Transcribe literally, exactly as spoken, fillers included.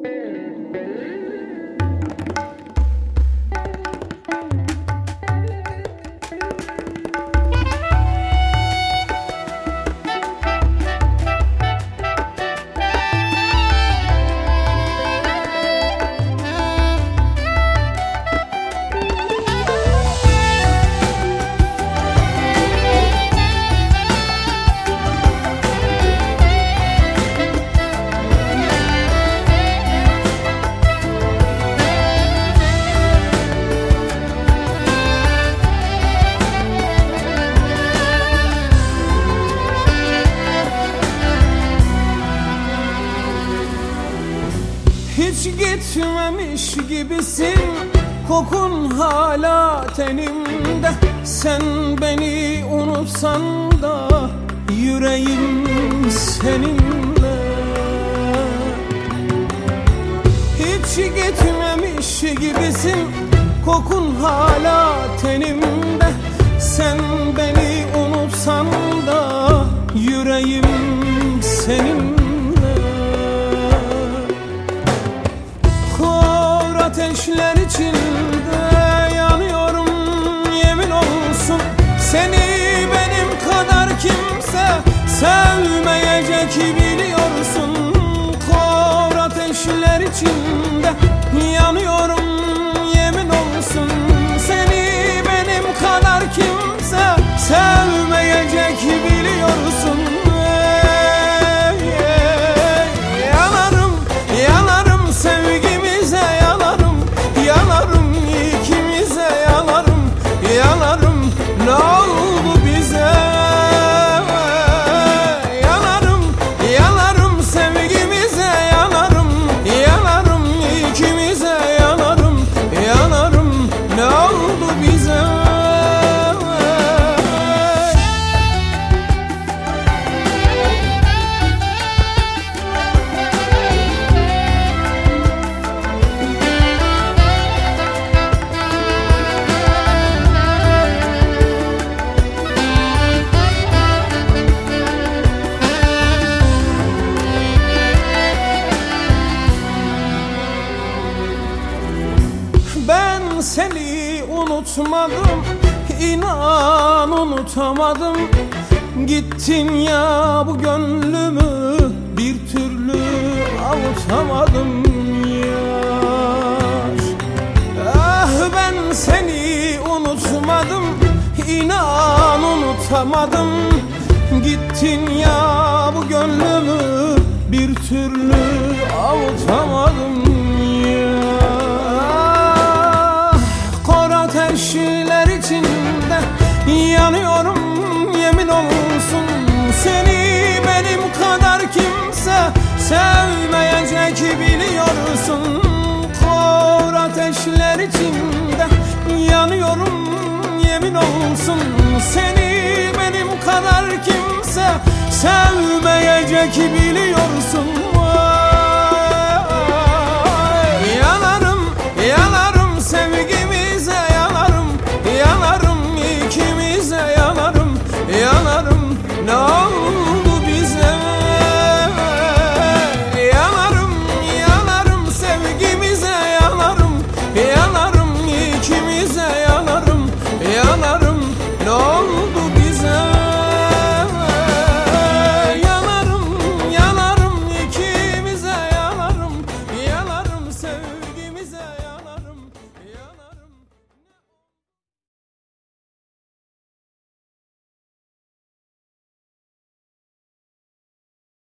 Hiç gitmemiş gibisin, kokun hala tenimde. Sen beni unutsan da yüreğim seninle. Hiç gitmemiş gibisin, kokun hala tenimde. Sen beni unutsan da yüreğim seninle. Ateşler içinde yanıyorum, yemin olsun. Seni benim kadar kimse sevmeyecek biliyorsun. Kor ateşler içinde yanıyorum, yemin olsun. Seni benim kadar kimse sevmeyecek biliyorsun. Yanarım, yanarım sevgimize, yanarım, yanarım ikimize, yanarım, yanarım ne oldu bize? Yanarım, yanarım sevgimize, yanarım, yanarım ikimize, yanarım, yanarım ne oldu bize? Ben seni unutmadım, inan unutamadım. Gittin ya bu gönlümü bir türlü avutamadım yar. Ah ben seni unutmadım, inan unutamadım. Gittin ya bu gönlümü bir türlü avutamadım yar. Ateşler içinde yanıyorum, yemin olsun. Seni benim kadar kimse sevmeyecek biliyorsun. Kor ateşler içinde yanıyorum, yemin olsun. Seni benim kadar kimse sevmeyecek biliyorsun.